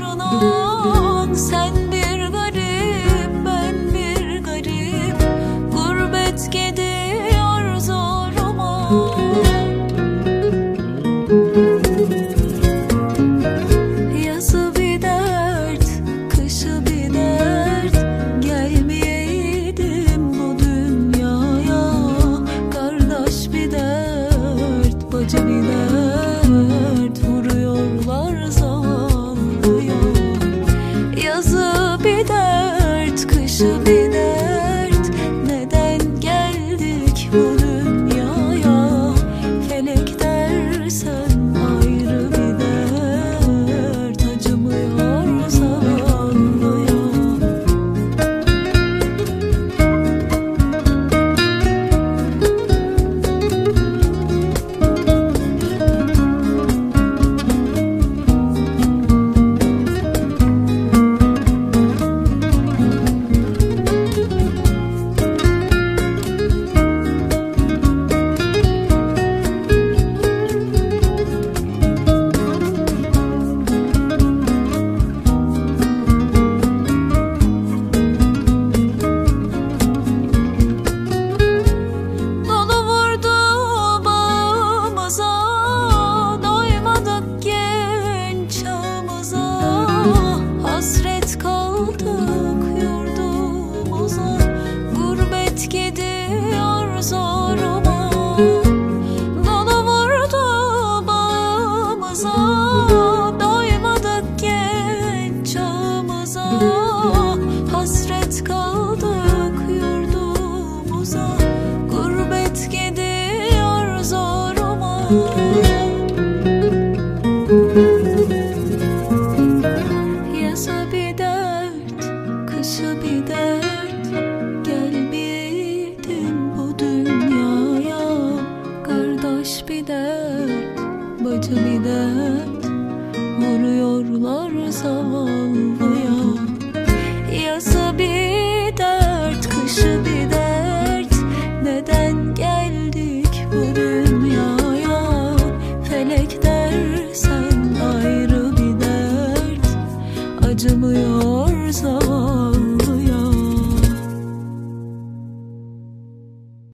inan, sen bir garip, ben bir garip. Gurbet gidiyor zoruma. Yazı bir dert, kışı bir dert. Gelmeyeydim bu dünyaya. Kardeş bir dert, bacı bir dert. Vuruyorlar zavallıya. Yazı bir dert, kışı bir dert. Neden geldik bu dünyaya? Felek dersen ayrı bir dert. Acımıyor zavallıya. Dolu vurdu bağımıza, doymadık genç çağımıza. Hasret kaldık yurdumuza. Gurbet gidiyor zoruma. Dolu vurdu bağımıza, doymadık genç çağımıza. Hasret kaldık yurdumuza. Gurbet gidiyor zoruma. Yazı bir dert, kışı bir dert. Gelmeyeydin bu dünyaya. Kardeş bir dert, bacı bir dert. Vuruyorlar zavallıya.